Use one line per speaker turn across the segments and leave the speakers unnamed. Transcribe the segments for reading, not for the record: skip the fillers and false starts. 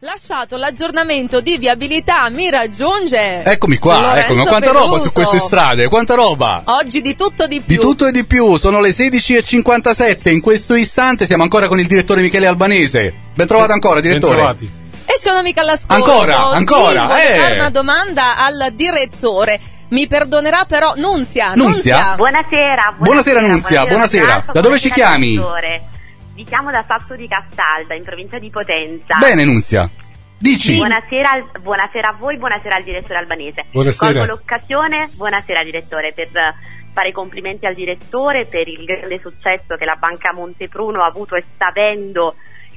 Lasciato l'aggiornamento di viabilità, mi raggiunge.
Eccomi qua, eccomi. Quanta roba su queste strade, quanta roba.
Oggi di tutto di più.
Di tutto e di più, sono le 16:57, in questo istante siamo ancora con il direttore Michele Albanese. Ben trovato ancora, direttore. Ben trovati.
E c'è una mica all'ascolto.
Ancora.
Sì, voglio fare una domanda al direttore. Mi perdonerà però Nunzia.
Buonasera
Nunzia, buonasera. Da dove ci chiami?
Vi chiamo da Sasso di Castalda, in provincia di Potenza.
Bene, Nunzia. Dici.
Buonasera a voi, buonasera al direttore Albanese.
Buonasera.
Colgo l'occasione, buonasera direttore, per fare i complimenti al direttore per il grande successo che la Banca Montepruno ha avuto e sta avendo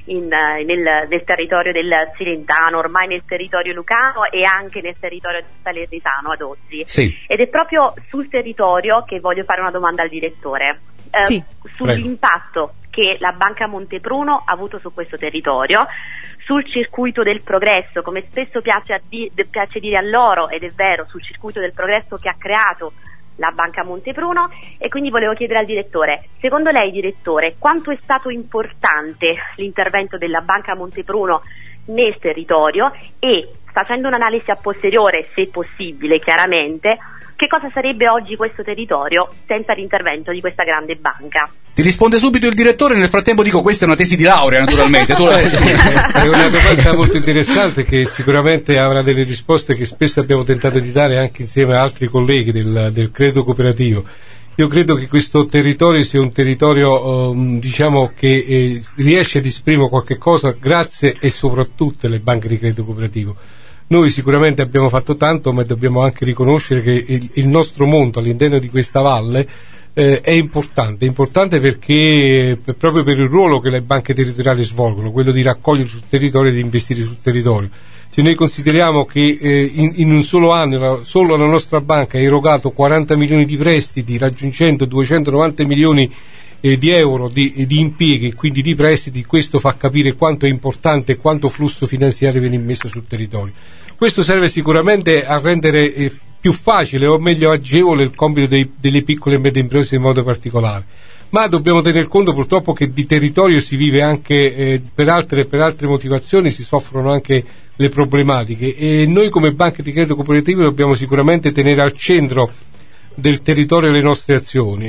nel territorio del Cilentano, ormai nel territorio lucano e anche nel territorio salernitano ad oggi.
Sì.
Ed è proprio sul territorio che voglio fare una domanda al direttore.
Sì.
Sull'impatto che la Banca Montepruno ha avuto su questo territorio, sul circuito del progresso, come spesso piace dire a loro, ed è vero, sul circuito del progresso che ha creato la Banca Montepruno. E quindi volevo chiedere al direttore, secondo lei direttore, quanto è stato importante l'intervento della Banca Montepruno nel territorio e, facendo un'analisi a posteriore, se possibile chiaramente, che cosa sarebbe oggi questo territorio senza l'intervento di questa grande banca?
Ti risponde subito il direttore, nel frattempo dico questa è una tesi di laurea naturalmente.
È una domanda molto interessante che sicuramente avrà delle risposte che spesso abbiamo tentato di dare anche insieme a altri colleghi del credito cooperativo. Io credo che questo territorio sia un territorio che riesce ad esprimere qualche cosa grazie e soprattutto alle banche di credito cooperativo. Noi sicuramente abbiamo fatto tanto, ma dobbiamo anche riconoscere che il nostro mondo all'interno di questa valle è importante perché proprio per il ruolo che le banche territoriali svolgono, quello di raccogliere sul territorio e di investire sul territorio. Se noi consideriamo che in un solo anno solo la nostra banca ha erogato 40 milioni di prestiti, raggiungendo 290 milioni di euro di impieghi, quindi di prestiti, questo fa capire quanto è importante e quanto flusso finanziario viene immesso sul territorio. Questo serve sicuramente a rendere più facile o meglio agevole il compito delle piccole e medie imprese in modo particolare, ma dobbiamo tener conto purtroppo che di territorio si vive anche per altre motivazioni, si soffrono anche le problematiche, e noi come banche di credito cooperativo dobbiamo sicuramente tenere al centro del territorio le nostre azioni,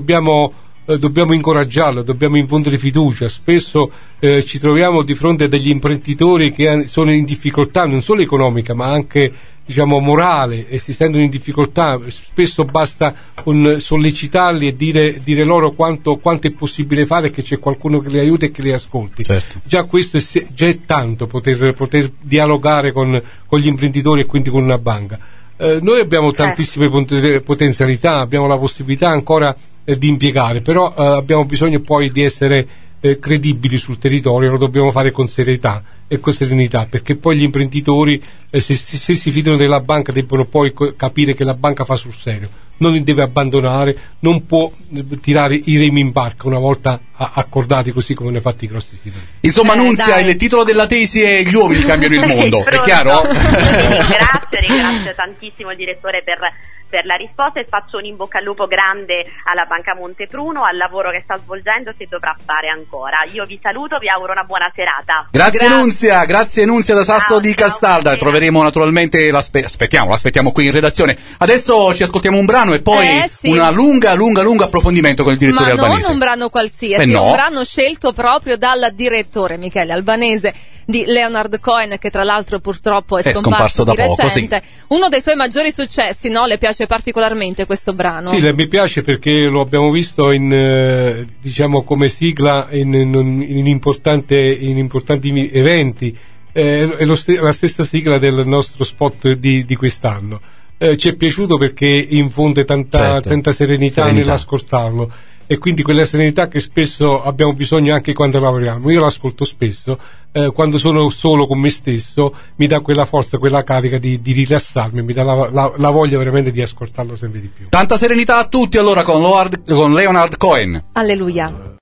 dobbiamo incoraggiarlo, dobbiamo infondere fiducia. Spesso ci troviamo di fronte a degli imprenditori che sono in difficoltà non solo economica ma anche morale, e si sentono in difficoltà. Spesso basta sollecitarli e dire loro quanto è possibile fare, che c'è qualcuno che li aiuta e che li ascolti.
Certo.
Già questo è tanto, poter dialogare con gli imprenditori e quindi con una banca. Noi abbiamo tantissime potenzialità, abbiamo la possibilità ancora di impiegare, però abbiamo bisogno poi di essere credibili sul territorio, lo dobbiamo fare con serietà e con serenità, perché poi gli imprenditori se si fidano della banca debbono poi capire che la banca fa sul serio, non li deve abbandonare, non può tirare i remi in barca una volta accordati, così come ne ha fatti i grossi titoli.
Insomma, Nunzia, il titolo della tesi è Gli uomini cambiano il mondo, è chiaro?
Ringrazio tantissimo il direttore per la risposta, e faccio un in bocca al lupo grande alla Banca Montepruno, al lavoro che sta svolgendo e che dovrà fare ancora. Io vi saluto, vi auguro una buona serata.
Grazie Nunzia da Sasso di Castalda. Troveremo naturalmente, l'aspettiamo qui in redazione. Adesso ci ascoltiamo un brano e poi una lunga approfondimento con il direttore Albanese.
Ma non un brano qualsiasi,
no.
Un brano scelto proprio dal direttore Michele Albanese, di Leonard Cohen, che tra l'altro purtroppo è scomparso
da
di
poco,
recente. Sì. Uno dei suoi maggiori successi, no? Le piace particolarmente questo brano?
Sì, mi piace perché lo abbiamo visto come sigla in importanti eventi. È la stessa sigla del nostro spot di quest'anno. Ci è piaciuto perché infonde tanta serenità nell'ascoltarlo, e quindi quella serenità che spesso abbiamo bisogno anche quando lavoriamo. Io l'ascolto spesso, quando sono solo con me stesso mi dà quella forza, quella carica di rilassarmi, mi dà la voglia veramente di ascoltarlo sempre di più.
Tanta serenità a tutti allora con Leonard Cohen.
Alleluia.